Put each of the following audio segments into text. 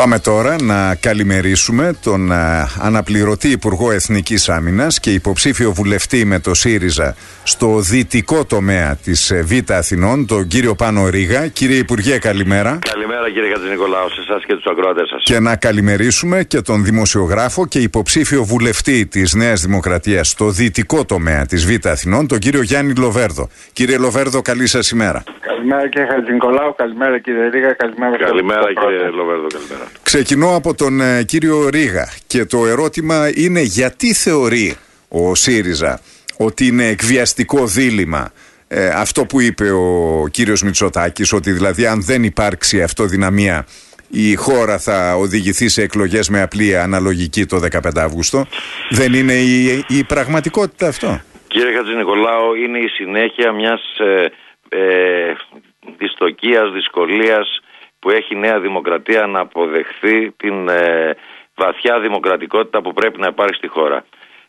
Πάμε τώρα να καλημερίσουμε τον αναπληρωτή Υπουργό Εθνικής Άμυνας και υποψήφιο βουλευτή με το ΣΥΡΙΖΑ στο δυτικό τομέα της Β' Αθηνών, τον κύριο Πάνο Ρήγα. Κύριε Υπουργέ, καλημέρα. Καλημέρα κύριε Χατζηνικολάου, σε εσάς και τους ακροατές σας. Και να καλημερίσουμε και τον δημοσιογράφο και υποψήφιο βουλευτή της Νέας Δημοκρατίας στο δυτικό τομέα της Β' Αθηνών, τον κύριο Γιάννη Λοβέρδο. Κύριε Λοβέρδο, καλή σας ημέρα. Καλημέρα κύριε Χατζηνικολάου, καλημέρα κύριε Ρήγα, καλημέρα κύριε Λοβέρδο, καλημέρα. Ξεκινώ από τον κύριο Ρήγα και το ερώτημα είναι γιατί θεωρεί ο ΣΥΡΙΖΑ ότι είναι εκβιαστικό δίλημμα αυτό που είπε ο κύριος Μητσοτάκης, ότι δηλαδή αν δεν υπάρξει αυτοδυναμία η χώρα θα οδηγηθεί σε εκλογές με απλή αναλογική το 15 Αύγουστο. Δεν είναι η πραγματικότητα αυτό? Κύριε Χατζηνικολάου, είναι η συνέχεια μιας δυστοκίας, δυσκολίας που έχει η Νέα Δημοκρατία να αποδεχθεί την βαθιά δημοκρατικότητα που πρέπει να υπάρχει στη χώρα.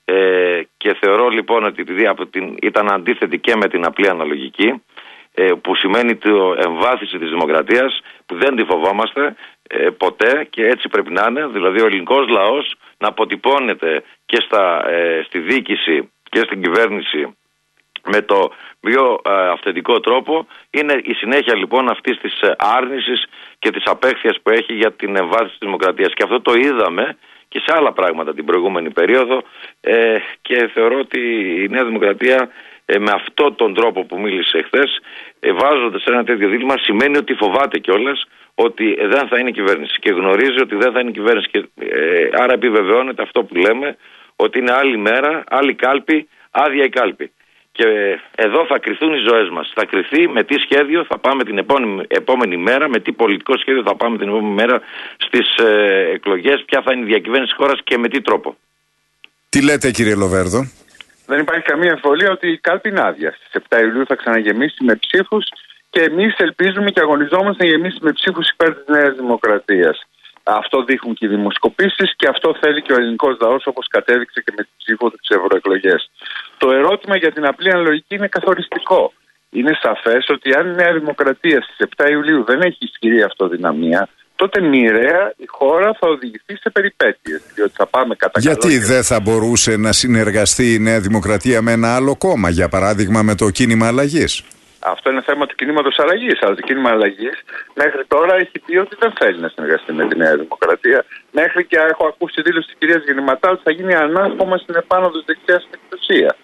Και θεωρώ λοιπόν ότι επειδή ήταν αντίθετη και με την απλή αναλογική, που σημαίνει το εμβάθυνση της δημοκρατίας, που δεν τη φοβόμαστε ποτέ και έτσι πρέπει να είναι, δηλαδή ο ελληνικός λαός να αποτυπώνεται και στη διοίκηση και στην κυβέρνηση με το πιο αυθεντικό τρόπο. Είναι η συνέχεια λοιπόν αυτής της άρνησης και της απέχθειας που έχει για την εμβάθυνση της δημοκρατίας. Και αυτό το είδαμε και σε άλλα πράγματα την προηγούμενη περίοδο και θεωρώ ότι η Νέα Δημοκρατία με αυτόν τον τρόπο που μίλησε χθες, βάζοντας ένα τέτοιο δίλημμα, σημαίνει ότι φοβάται κιόλας ότι δεν θα είναι κυβέρνηση και γνωρίζει ότι δεν θα είναι κυβέρνηση και άρα επιβεβαιώνεται αυτό που λέμε, ότι είναι άλλη μέρα, άλλη κάλπη, άδεια η κάλπη. Και εδώ θα κριθούν οι ζωές μας. Θα κριθεί με τι σχέδιο θα πάμε την επόμενη μέρα, με τι πολιτικό σχέδιο θα πάμε την επόμενη μέρα στις εκλογές, ποια θα είναι η διακυβέρνηση της χώρας και με τι τρόπο. Τι λέτε κύριε Λοβέρδο? Δεν υπάρχει καμία αμφιβολία ότι η κάλπη είναι άδεια. Στις 7 Ιουλίου θα ξαναγεμίσει με ψήφους και εμείς ελπίζουμε και αγωνιζόμαστε να γεμίσει με ψήφους υπέρ της Νέας Δημοκρατίας. Αυτό δείχνουν και οι δημοσκοπήσεις και αυτό θέλει και ο ελληνικός λαός, όπως κατέδειξε και με την ψήφο του στις ευρωεκλογές. Το ερώτημα για την απλή αναλογική είναι καθοριστικό. Είναι σαφές ότι αν η Νέα Δημοκρατία στις 7 Ιουλίου δεν έχει ισχυρή αυτοδυναμία, τότε μοιραία η χώρα θα οδηγηθεί σε περιπέτειες. Διότι θα πάμε κατά Γιατί δεν θα μπορούσε να συνεργαστεί η Νέα Δημοκρατία με ένα άλλο κόμμα, για παράδειγμα με το Κίνημα Αλλαγής? Αυτό είναι θέμα του κινήματος αλλαγής. Αλλά το κίνημα αλλαγής μέχρι τώρα έχει πει ότι δεν θέλει να συνεργαστεί με τη Νέα Δημοκρατία. Μέχρι και έχω ακούσει δήλωση της κυρίας Γεννηματά ότι θα γίνει ανάσχομα στην επάνωδο της δεξιάς στην εξουσία.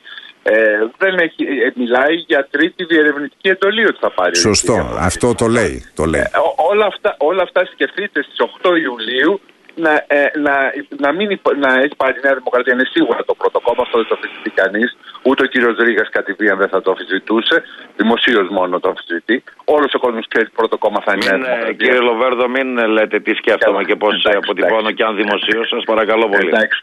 Δεν έχει, μιλάει για τρίτη διερευνητική εντολή ότι θα πάρει. Σωστό, αυτό το λέει. Όλα αυτά σκεφτείτε στις 8 Ιουλίου να έχει πάρει η Νέα Δημοκρατία. Είναι σίγουρα το πρώτο κόμμα, αυτό δεν το αμφισβητεί κανείς. Ούτε ο κύριος Ρήγας κατηδίαν δεν θα το αμφισβητούσε. Δημοσίως μόνο το αμφισβητεί. Όλος ο κόσμος ξέρει ότι το πρώτο κόμμα θα είναι η Νέα Δημοκρατία. Κύριε Λοβέρδο, μην λέτε τι σκέφτομαι και πώς αποτυπώνω και αν δημοσίως, σας παρακαλώ πολύ. Εντάξει.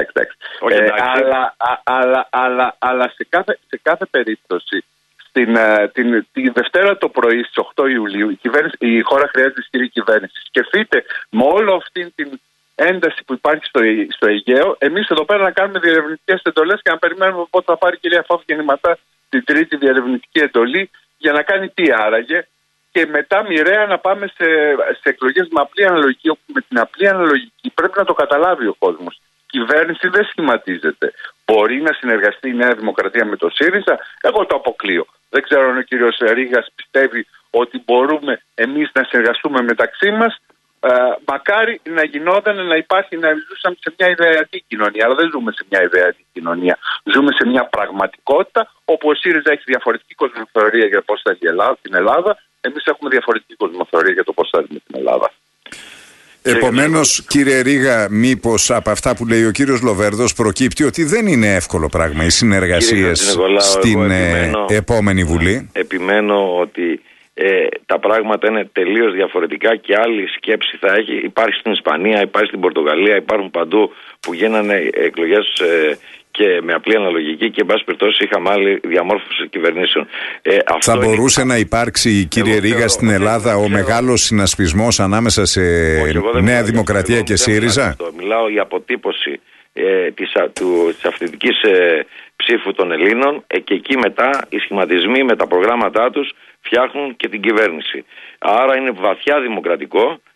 Αλλά σε κάθε περίπτωση, τη Δευτέρα το πρωί στις 8 Ιουλίου η χώρα χρειάζεται ισχυρή κυβέρνηση. Σκεφτείτε με όλη αυτή την ένταση που υπάρχει στο Αιγαίο, εμείς εδώ πέρα να κάνουμε διερευνητικές εντολές και να περιμένουμε πότε θα πάρει η κυρία Φόφη Γεννηματά την τρίτη διερευνητική εντολή για να κάνει τι άραγε, και μετά μοιραία να πάμε σε εκλογές με απλή αναλογική, όπου με την απλή αναλογική πρέπει να το καταλάβει ο κόσμος. Η κυβέρνηση δεν σχηματίζεται. Μπορεί να συνεργαστεί η Νέα Δημοκρατία με το ΣΥΡΙΖΑ? Εγώ το αποκλείω. Δεν ξέρω αν ο κύριος Ρήγας πιστεύει ότι μπορούμε εμείς να συνεργαστούμε μεταξύ μας. Μακάρι να γινόταν, να ζούσαμε σε μια ιδεατή κοινωνία. Αλλά δεν ζούμε σε μια ιδεατή κοινωνία. Ζούμε σε μια πραγματικότητα όπου ο ΣΥΡΙΖΑ έχει διαφορετική κοσμοθεωρία για πώς θα έχει την Ελλάδα. Εμείς έχουμε διαφορετική κοσμοθεωρία για το πώς θα έχουμε την Ελλάδα. Επομένως, κύριε Ρήγα, μήπως από αυτά που λέει ο κύριος Λοβέρδος προκύπτει ότι δεν είναι εύκολο πράγμα οι συνεργασίες στην επόμενη Βουλή? Επιμένω ότι τα πράγματα είναι τελείως διαφορετικά και άλλη σκέψη θα έχει. Υπάρχει στην Ισπανία, υπάρχει στην Πορτογαλία, υπάρχουν παντού που γίνανε εκλογές και με απλή αναλογική και εν πάση περιπτώσει είχαμε άλλη διαμόρφωση κυβερνήσεων. Θα μπορούσε να υπάρξει, κύριε Ρήγα, στην Ελλάδα ο μεγάλος συνασπισμός ανάμεσα σε Νέα Δημοκρατία και ΣΥΡΙΖΑ? Μιλάω για αποτύπωση της αυθεντικής ψήφου των Ελλήνων και εκεί μετά οι σχηματισμοί με τα προγράμματά τους φτιάχνουν και την κυβέρνηση. Άρα είναι βαθιά δημοκρατικό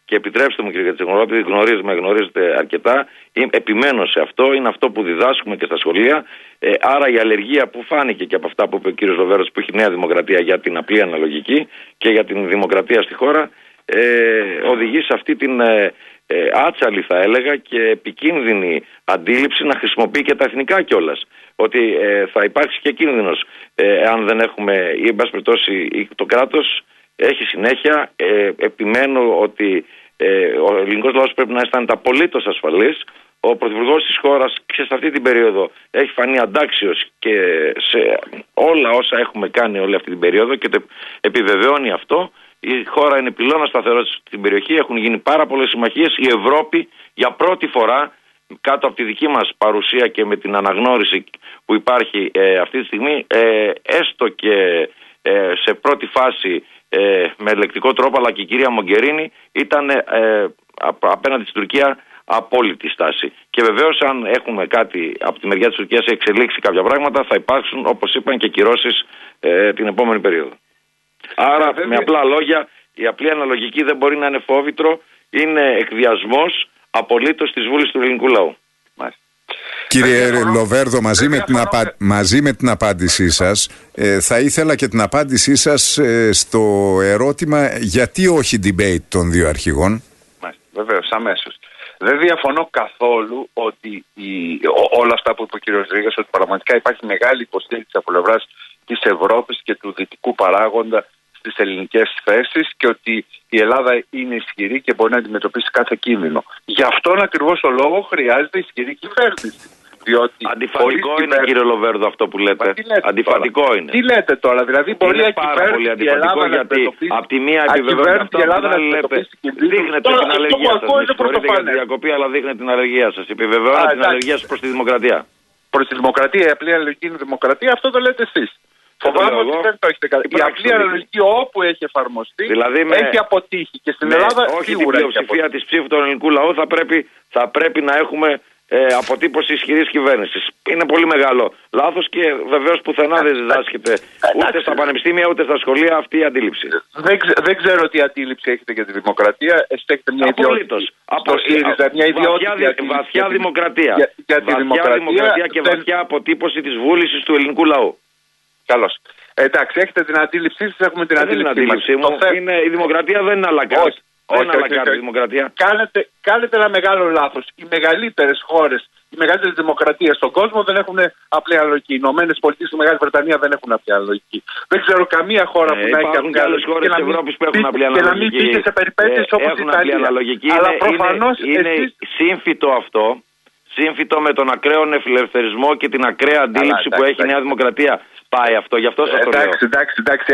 και επιτρέψτε μου, κύριε Κατσιμορόπουλε, γνωρίζετε αρκετά, επιμένω σε αυτό, είναι αυτό που διδάσκουμε και στα σχολεία. Άρα η αλλεργία που φάνηκε και από αυτά που είπε ο κύριος Λοβέρδος, που έχει Νέα Δημοκρατία για την απλή αναλογική και για την δημοκρατία στη χώρα, οδηγεί σε αυτή την άτσαλη, θα έλεγα, και επικίνδυνη αντίληψη να χρησιμοποιεί και τα εθνικά κιόλας. Ότι θα υπάρξει και κίνδυνος αν δεν έχουμε, ή εν πάση περιπτώσει το κράτος έχει συνέχεια. Επιμένω ότι ο ελληνικός λαός πρέπει να αισθάνεται απολύτως ασφαλής. Ο πρωθυπουργός της χώρας σε αυτή την περίοδο έχει φανεί αντάξιος και σε όλα όσα έχουμε κάνει όλη αυτή την περίοδο και το επιβεβαιώνει αυτό. Η χώρα είναι πυλώνα σταθερότητας στην περιοχή, έχουν γίνει πάρα πολλές συμμαχίες. Η Ευρώπη για πρώτη φορά, κάτω από τη δική μας παρουσία και με την αναγνώριση που υπάρχει αυτή τη στιγμή, έστω και σε πρώτη φάση με ελεκτικό τρόπο, αλλά και η κυρία Μογκερίνη ήταν απέναντι στην Τουρκία απόλυτη στάση. Και βεβαίως, αν έχουμε κάτι από τη μεριά της Τουρκίας εξελίξει κάποια πράγματα, θα υπάρξουν, όπως είπαν, και κυρώσεις την επόμενη περίοδο. Άρα, με απλά λόγια, η απλή αναλογική δεν μπορεί να είναι φόβητρο, είναι εκβιασμός απολύτως της βούλης του ελληνικού λαού. Κύριε Λοβέρδο, μαζί με την απάντησή σας, θα ήθελα και την απάντησή σας στο ερώτημα γιατί όχι debate των δύο αρχηγών. Βεβαίως, αμέσως. Δεν διαφωνώ καθόλου ότι όλα αυτά που είπε ο κ. Ρήγας, ότι πραγματικά υπάρχει μεγάλη υποστήριξη από πλευράς της Ευρώπης και του δυτικού παράγοντα στις ελληνικές θέσεις και ότι η Ελλάδα είναι ισχυρή και μπορεί να αντιμετωπίσει κάθε κίνδυνο. Γι' αυτόν ακριβώς το λόγο χρειάζεται ισχυρή κυβέρνηση. Αντιφατικό είναι, κύριε Λοβέρδο, αυτό που λέτε. Αντιφατικό τώρα. είναι. Τι λέτε τώρα, δηλαδή μπορεί είναι πάρα πολύ αντιφατικό, γιατί από τη μία επιβεβαιώνει αυτό, από την άλλη λέτε. Δείχνετε την αλλεργία σας. Με συγχωρείτε για τη διακοπή, αλλά δείχνετε την αλλεργία σας. Επιβεβαιώνετε την αλλεργία σας προς τη δημοκρατία. Προς τη δημοκρατία, η απλή αναλογική είναι δημοκρατία, αυτό το λέτε εσείς. Φοβάμαι ότι δεν το έχετε κάνει. Η απλή αναλογική όπου έχει εφαρμοστεί έχει αποτύχει. Και στην Ελλάδα όχι την πλειοψηφία της ψήφου του ελληνικού λαού θα πρέπει να έχουμε αποτύπωση ισχυρής κυβέρνησης. Είναι πολύ μεγάλο λάθος και βεβαίως πουθενά δεν διδάσκεται ούτε στα πανεπιστήμια ούτε στα σχολεία αυτή η αντίληψη. Δεν ξέρω τι αντίληψη έχετε για τη δημοκρατία. Έχετε μια ιδιότητα. Βαθιά δημοκρατία. Βαθιά δημοκρατία και βαθιά αποτύπωση της βούλησης του ελληνικού λαού. Καλώς. Εντάξει, έχετε την αντίληψή σας, έχουμε την αντίληψή μου. Η δημοκρατία δεν είναι αλακάρ. Δεν είναι αλακάρ η δημοκρατία. Κάνετε ένα μεγάλο λάθος. Οι μεγαλύτερες χώρες, οι μεγαλύτερες δημοκρατίες στον κόσμο δεν έχουν απλή αναλογική. Οι Ηνωμένες Πολιτείες, η Μεγάλη Βρετανία δεν έχουν απλή αναλογική. Δεν ξέρω καμία χώρα που να έχει απλή άλλες χώρες της Ευρώπης που έχουν απλή αναλογική. Και να μην πήγε σε περιπέτειες όπως η Ιταλία. Αλλά προφανώς είναι σύμφυτο αυτό. Σύμφυτο με τον ακραίο νεφιλελευθερισμό και την ακραία αντίληψη που έχει η Νέα Δημοκρατία. Πάει αυτό, γι' αυτό σας το λέω. Εντάξει,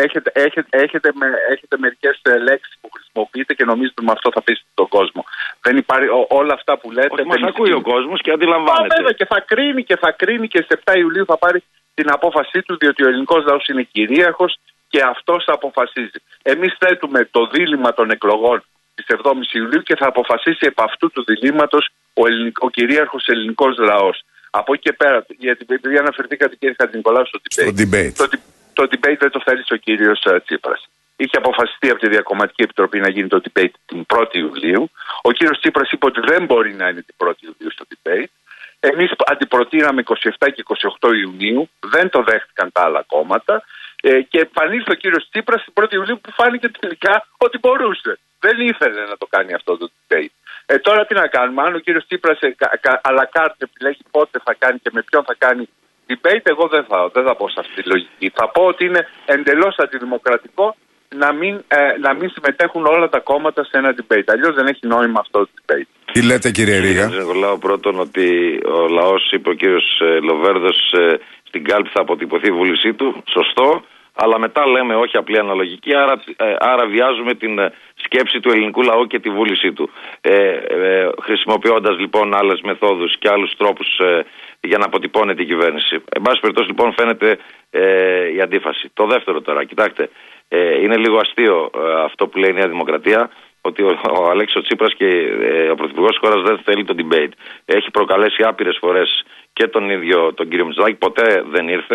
έχετε μερικές λέξεις που χρησιμοποιείτε και νομίζετε με αυτό θα πείσετε τον κόσμο. Δεν υπάρχει όλα αυτά που λέτε. Όχι, μας ακούει ο κόσμος και αντιλαμβάνεται. Βέβαια, και θα κρίνει και στις 7 Ιουλίου θα πάρει την απόφασή του, διότι ο ελληνικός λαός είναι κυρίαρχος και αυτός θα αποφασίζει. Εμείς θέτουμε το δίλημμα των εκλογών της 7ης Ιουλίου και θα αποφασίσει επ' αυτού του διλήμματος ο κυρίαρχος ελληνικός λαός. Από εκεί και πέρα, γιατί επειδή αναφερθήκατε, κύριε Χατζηνικολάου, στο debate. Το debate δεν το θέλει ο κύριος Τσίπρας. Είχε αποφασιστεί από τη Διακομματική Επιτροπή να γίνει το debate την 1η Ιουλίου. Ο κύριος Τσίπρας είπε ότι δεν μπορεί να είναι την 1η Ιουλίου στο debate. Εμείς αντιπροτείναμε 27 και 28 Ιουνίου, δεν το δέχτηκαν τα άλλα κόμματα. Και επανήλθε ο κύριος Τσίπρας την 1η Ιουλίου που φάνηκε τελικά ότι μπορούσε. Δεν ήθελε να το κάνει αυτό το debate. Τώρα τι να κάνουμε, αν ο κύριος Τσίπρας αλακάρτε επιλέγει πότε θα κάνει και με ποιον θα κάνει debate, εγώ δεν θα πω σε αυτή τη λογική. Θα πω ότι είναι εντελώς αντιδημοκρατικό να μην συμμετέχουν όλα τα κόμματα σε ένα debate. Αλλιώς δεν έχει νόημα αυτό το debate. Τι λέτε, κύριε Ρήγα? Λέω πρώτον ότι ο λαός, είπε ο κύριος Λοβέρδος, στην κάλπη θα αποτυπωθεί η βούλησή του. Σωστό. Αλλά μετά λέμε όχι απλή αναλογική, άρα βιάζουμε την σκέψη του ελληνικού λαού και τη βούλησή του. Χρησιμοποιώντας λοιπόν άλλες μεθόδους και άλλους τρόπους για να αποτυπώνεται η κυβέρνηση. Εν πάση περιπτώσει λοιπόν φαίνεται η αντίφαση. Το δεύτερο τώρα, κοιτάξτε, είναι λίγο αστείο αυτό που λέει η Νέα Δημοκρατία, ότι ο Αλέξης Τσίπρας και ο Πρωθυπουργός της χώρας δεν θέλει το debate. Έχει προκαλέσει άπειρες φορές και τον ίδιο τον κύριο Μητσοτάκη, ποτέ δεν ήρθε.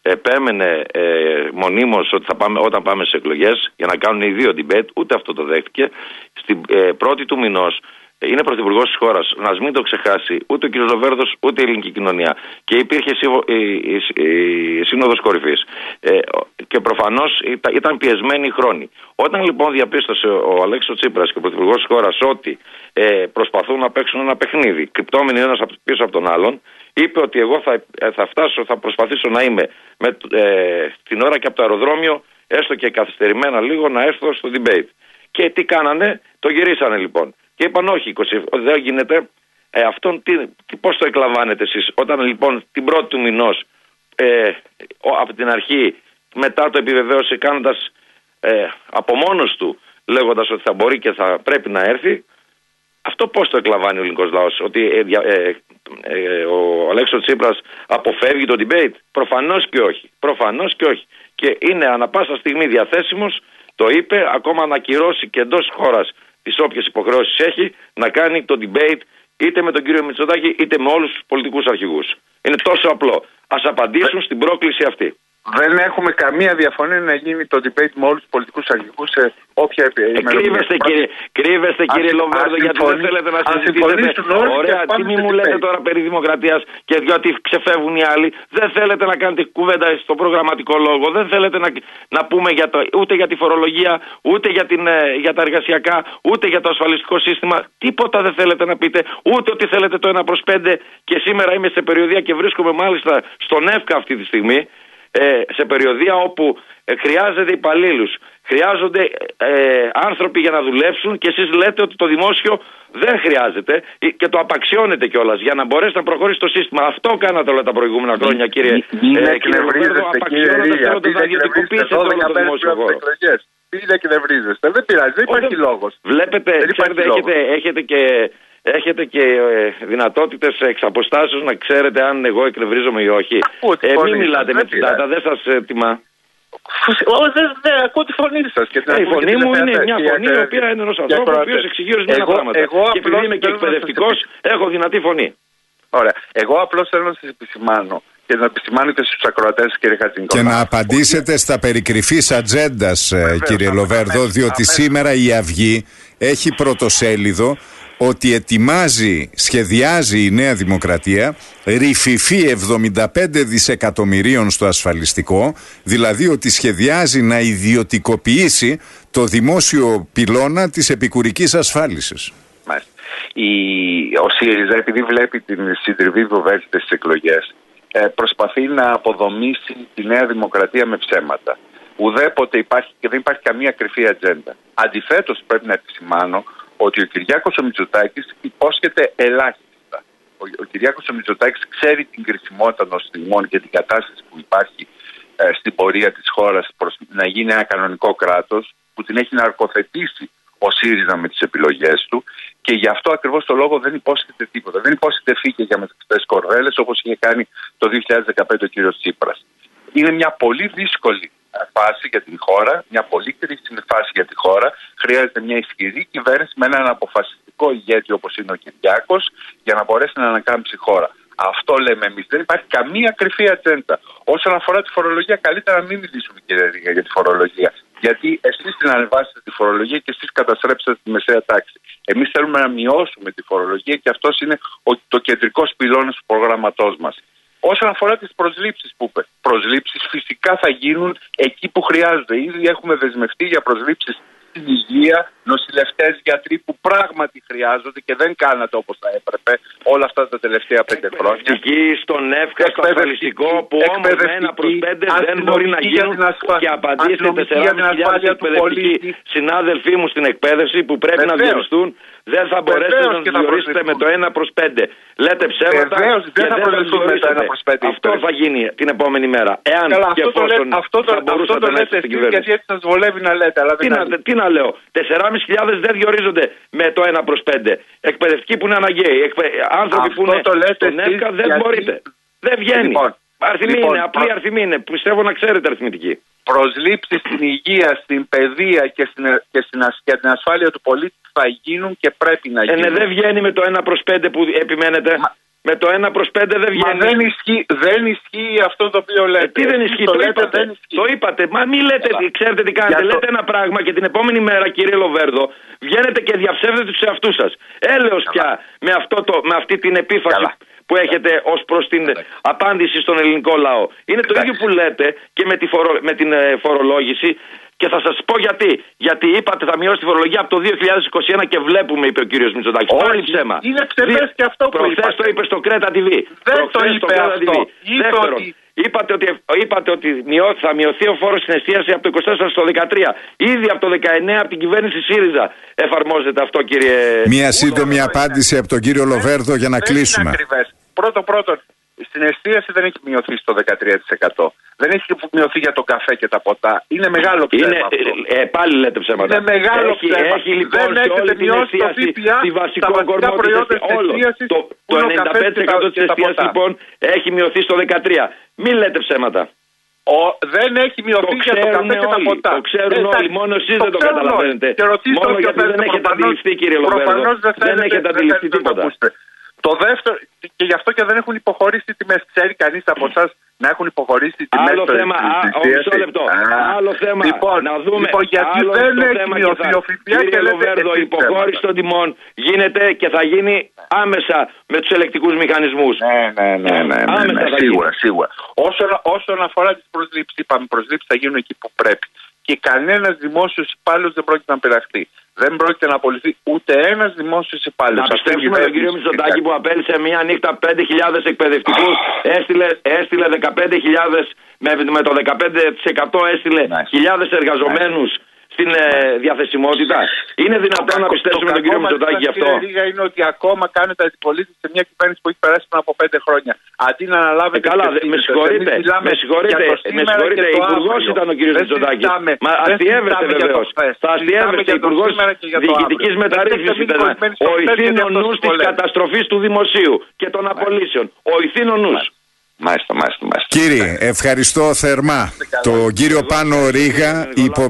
επέμενε μονίμως ότι όταν πάμε στις εκλογές για να κάνουν οι δύο debate, ούτε αυτό το δέχτηκε. Στην πρώτη του μηνός είναι πρωθυπουργός της χώρας, να μην το ξεχάσει ούτε ο κ. Λοβέρδος ούτε η ελληνική κοινωνία. Και υπήρχε η Σύνοδος Κορυφής. Και προφανώς ήταν πιεσμένοι οι χρόνοι. Όταν λοιπόν διαπίστωσε ο Αλέξης Τσίπρας και ο πρωθυπουργός της χώρας ότι προσπαθούν να παίξουν ένα παιχνίδι, κρυπτόμενοι ένας πίσω από τον άλλον, είπε ότι εγώ θα προσπαθήσω να είμαι την ώρα και από το αεροδρόμιο, έστω και καθυστερημένα λίγο, να έρθω στο debate. Και τι κάνανε, το γυρίσανε λοιπόν. Και είπαν όχι, δεν γίνεται. Αυτόν πώς το εκλαμβάνετε εσείς? Όταν λοιπόν την πρώτη του μηνός από την αρχή, μετά το επιβεβαίωσε κάνοντας από μόνος του, λέγοντας ότι θα μπορεί και θα πρέπει να έρθει. Αυτό πώς το εκλαμβάνει ο ελληνικός λαός? Ότι ο Αλέξης Τσίπρας αποφεύγει το debate? Προφανώς και όχι. Προφανώς και όχι. Και είναι ανα πάσα στιγμή διαθέσιμος, το είπε, ακόμα να ακυρώσει και εντός χώρας τις όποιες υποχρεώσεις έχει, να κάνει το debate είτε με τον κύριο Μητσοτάκη είτε με όλους τους πολιτικούς αρχηγούς. Είναι τόσο απλό. Ας απαντήσουν στην πρόκληση αυτή. Δεν έχουμε καμία διαφωνία να γίνει το debate με όλους τους πολιτικούς αρχηγούς σε όποια Κρύβεστε κύριε Λοβέρδο, γιατί δεν θέλετε να συζητήσετε. Ωραία, τι μη μου λέτε τώρα περί δημοκρατίας και διότι ξεφεύγουν οι άλλοι. Δεν θέλετε να κάνετε κουβέντα στο προγραμματικό λόγο. Δεν θέλετε να πούμε ούτε για τη φορολογία, ούτε για τα εργασιακά, ούτε για το ασφαλιστικό σύστημα. Τίποτα δεν θέλετε να πείτε. Ούτε ότι θέλετε το 1/5. Και σήμερα είμαι σε περιοδία και βρίσκομαι μάλιστα στον ΕΦΚΑ αυτή τη στιγμή. Σε περιοδία όπου χρειάζεται υπαλλήλους, χρειάζονται άνθρωποι για να δουλέψουν και εσείς λέτε ότι το δημόσιο δεν χρειάζεται και το απαξιώνετε κιόλας για να μπορέσει να προχωρήσει το σύστημα. Αυτό κάνατε όλα τα προηγούμενα χρόνια, κύριε Λοβέρδο, απαξιώνοντας θέλοντας να ιδιωτικοποιήσετε όλο το δημόσιο χώρο. Μην εκνευρίζεστε, δεν πειράζει, δεν υπάρχει λόγος. Βλέπετε, έχετε και δυνατότητες εξ αποστάσεως να ξέρετε αν εγώ εκνευρίζομαι ή όχι. Μην μιλάτε με την τάτα, δεν σας τιμά. Δεν ακούω τη φωνή σας. Η φωνή μου είναι μια φωνή η οποία είναι ενός ανθρώπου ο οποίος εξηγεί ορισμένα πράγματα. Και επειδή είμαι και εκπαιδευτικός, έχω δυνατή φωνή. Ωραία. Εγώ απλώς θέλω να σας επισημάνω και να επισημάνω και στους ακροατές, κύριε Χατζηνικολάου. Και να απαντήσετε στα περικρυφής ατζέντας, κύριε Λοβέρδο, διότι σήμερα η Αυγή έχει πρωτοσέλιδο ότι σχεδιάζει η Νέα Δημοκρατία ρηφηφή 75 δισεκατομμυρίων στο ασφαλιστικό, δηλαδή ότι σχεδιάζει να ιδιωτικοποιήσει το δημόσιο πυλώνα της επικουρικής ασφάλισης. Μάλιστα. Ο ΣΥΡΙΖΑ, επειδή βλέπει την συντριβή που βρίσκεται στις εκλογές, προσπαθεί να αποδομήσει τη Νέα Δημοκρατία με ψέματα. Ουδέποτε υπάρχει και δεν υπάρχει καμία κρυφή ατζέντα. Αντιθέτως, πρέπει να επισημάνω ότι ο Κυριάκος ο Μητσοτάκης υπόσχεται ελάχιστα. Ο Κυριάκος ο Μητσοτάκης ξέρει την κρισιμότητα των στιγμών και την κατάσταση που υπάρχει στην πορεία της χώρας προς να γίνει ένα κανονικό κράτος, που την έχει ναρκοθετήσει ο ΣΥΡΙΖΑ με τις επιλογές του, και γι' αυτό ακριβώς το λόγο δεν υπόσχεται τίποτα. Δεν υπόσχεται φύκε για μεταξωτές κορδέλες όπως είχε κάνει το 2015 ο κύριος Τσίπρας. Είναι μια πολύ δύσκολη φάση για την χώρα, μια πολύ κρίσιμη φάση για τη χώρα. Χρειάζεται μια ισχυρή κυβέρνηση με έναν αποφασιστικό ηγέτη όπως είναι ο Κυριάκος για να μπορέσει να ανακάμψει η χώρα. Αυτό λέμε εμείς. Δεν υπάρχει καμία κρυφή ατζέντα. Όσον αφορά τη φορολογία, καλύτερα να μην μιλήσουμε, κύριε Ρίγα, για τη φορολογία. Γιατί εσείς την ανεβάσετε τη φορολογία και εσείς καταστρέψατε τη μεσαία τάξη. Εμείς θέλουμε να μειώσουμε τη φορολογία και αυτός είναι το κεντρικό πυλώνας του προγραμματός μας. Όσον αφορά τις προσλήψεις που είπε, προσλήψεις φυσικά θα γίνουν εκεί που χρειάζονται. Ήδη έχουμε δεσμευτεί για προσλήψεις στην υγεία, νοσηλευτές, γιατροί που πράγματι χρειάζονται και δεν κάνατε όπως θα έπρεπε όλα αυτά τα τελευταία 5 χρόνια. Εκεί στον ΕΦΚΑ, στο ασφαλιστικό, που όμως 1/5 δεν μπορεί να γίνουν. Και απαντήστε 4.500 εκπαιδευτικοί συνάδελφοί μου στην εκπαίδευση που πρέπει να διοριστούν. Δεν θα μπορέσετε να τους διορίσετε με το 1/5. Λέτε ψέματα και δεν θα διορίσετε. Αυτό θα γίνει την επόμενη μέρα. Εάν και εφόσον θα μπορούσατε να είστε στην κυβέρνηση. Γιατί έτσι σας βολεύει να λέτε. Τι να λέω. 4.500 δεν διορίζονται με το 1/5. Εκπαιδευτικοί που είναι αναγκαίοι. Άνθρωποι που είναι στον ΕΦΚΑ δεν μπορείτε. Δεν βγαίνει. Αριθμοί είναι, απλή αριθμοί είναι. Πιστεύω να ξέρετε αριθμητική. Προσλήψεις στην υγεία, στην παιδεία και την ασφάλεια του πολίτη θα γίνουν και πρέπει να γίνουν. Δεν βγαίνει με το 1/5 που επιμένετε. Με το 1/5 δεν βγαίνει. Μα δεν ισχύει αυτό το οποίο λέτε. Τι δεν ισχύει, το είπατε. Μα μη λέτε, ξέρετε τι κάνετε. Λέτε ένα πράγμα και την επόμενη μέρα, κύριε Λοβέρδο, βγαίνετε και διαψεύδετε τους εαυτούς σας. Έλεος πια με αυτή την επίφαση που έχετε ως προς την απάντηση στον ελληνικό λαό. Είναι το ίδιο που λέτε και με την φορολόγηση. Και θα σας πω γιατί. Γιατί είπατε θα μειώσει τη φορολογία από το 2021 και βλέπουμε, είπε ο κύριος Μητσοτάκης. Πάλι ψέμα. Είναι ψευδές και αυτό που είπατε. Προχθές το είπε στο Κρέτα TV. Δεν το είπε αυτό. Δεύτερον, είπατε ότι θα μειωθεί ο φόρος στην εστίαση από το 24 στο 13. Ήδη από το 19 από την κυβέρνηση ΣΥΡΙΖΑ εφαρμόζεται αυτό, κύριε. Μία σύντομη απάντηση από τον κύριο Λοβέρδο για να κλείσουμε. Πρώτον, στην εστίαση δεν έχει μειωθεί στο 13%. Δεν έχει μειωθεί για το καφέ και τα ποτά. Είναι μεγάλο ψέμα αυτό. Πάλι λέτε ψέματα. Είναι μεγάλο ψέμα. Έχει λοιπόν δεν σε όλη την εστίαση τη βασικό κορμό προϊόντα της το 95% της εστίασης λοιπόν έχει μειωθεί στο 13%. Μην λέτε ψέματα. Δεν έχει μειωθεί για το καφέ και τα ποτά. Το ξέρουν όλοι, μόνο εσείς δεν το καταλαβαίνετε. Μόνο γιατί δεν έχετε αντιληφθεί, κύριε Λοβέρδο. Δεν έχετε αντιληφθεί τίποτα. Το δεύτερο, και γι' αυτό και δεν έχουν υποχωρήσει οι τιμές. Ξέρει κανείς από εσάς να έχουν υποχωρήσει οι τιμές? Άλλο θέμα, μισό λεπτό. Άλλο θέμα. Να δούμε. Γιατί δεν έχει μειωθεί ο ΦΠΑ. Κύριε Λοβέρδο, η υποχώρηση των τιμών γίνεται και θα γίνει άμεσα με τους ελεκτικούς μηχανισμούς. Ναι, σίγουρα. Όσον αφορά τις προσλήψεις, είπαμε προσλήψεις θα γίνουν εκεί που πρέπει. Και κανένας δημόσιος υπάλληλος δεν πρόκειται να πειραχτεί. Δεν πρόκειται να απολυθεί ούτε ένας δημόσιος υπάλληλος. Να πιστέψουμε τον κύριο Μητσοτάκη που απέλυσε μία νύχτα 5.000 εκπαιδευτικούς, έστειλε 15.000, με το 15% έστειλε χιλιάδες εργαζομένους στην διαθεσιμότητα. Είναι δυνατόν να πιστέψουμε τον κύριο Μητσοτάκη γι' αυτό? Το λίγα είναι ότι ακόμα κάνετε αντιπολίτευση σε μια κυβέρνηση που έχει περάσει πριν από 5 χρόνια. Αντί να αναλάβετε. Καλά, με συγχωρείτε. Υπουργός ήταν ο κύριος Μητσοτάκης. Μα αστιεύεστε βεβαίως. Θα αστιεύεστε υπουργός διοικητικής μεταρρύθμισης. Ο ηθήνων νους της καταστροφής του δημοσίου και των απολύσεων. Ο ηθήνων νους. Μάλιστα. Κύριε, ευχαριστώ θερμά τον κύριο Πάνο Ρήγα,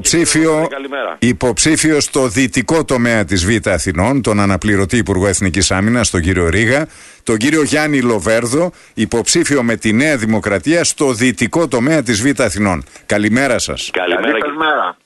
υποψήφιο στο δυτικό τομέα της Β' Αθηνών, τον αναπληρωτή Υπουργό Εθνικής Άμυνας, τον κύριο Ρήγα, τον κύριο Γιάννη Λοβέρδο, υποψήφιο με τη Νέα Δημοκρατία στο δυτικό τομέα της Β' Αθηνών. Καλημέρα σας. Καλημέρα.